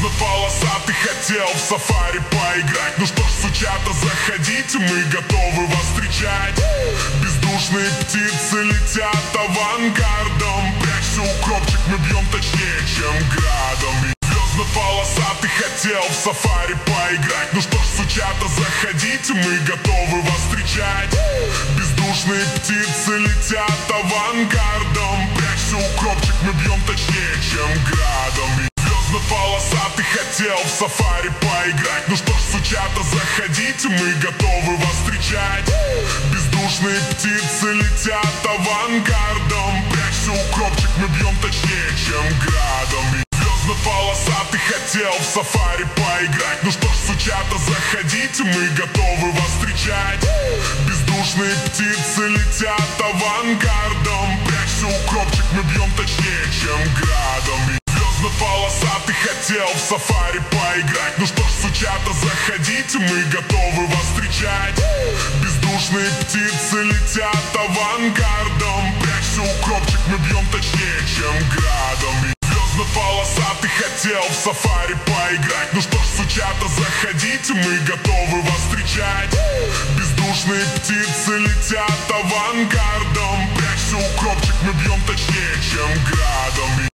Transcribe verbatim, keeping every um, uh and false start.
Звездно-полосатый хотел в сафари поиграть. Ну что ж, сучата, заходите, мы готовы вас встречать. Бездушные птицы летят авангардом. Прячься, укропчик, мы бьем точнее, чем градом. Звездно-полосатый хотел в сафари поиграть. Ну что ж, сучата, заходите, мы готовы вас встречать. Бездушные птицы летят авангардом. Прячься, укропчик, мы бьем точнее, чем градом. Звездно-полосатый хотел в сафари поиграть. Ну что ж, сучата, заходите, мы готовы вас встречать. Бездушные птицы летят авангардом. Прячься, укропчик, мы бьем точнее, чем градом. Звездно-полосатый хотел в сафари поиграть. Ну что ж, сучата, заходите, мы готовы вас встречать. Бездушные птицы летят авангардом. Прячься, укропчик, мы бьем точнее, чем градом. Звездно-полосатый хотел в сафари поиграть. Ну что ж, сучата, заходите, мы готовы вас встречать. Бездушные птицы летят авангардом. Прячься, укропчик, мы бьем точнее, чем градом. Звездно-полосатый хотел в сафари поиграть. Ну что ж, сучата, заходите, мы готовы вас встречать. Бездушные птицы летят авангардом. Прячься, укропчик, мы бьем точнее, чем градом.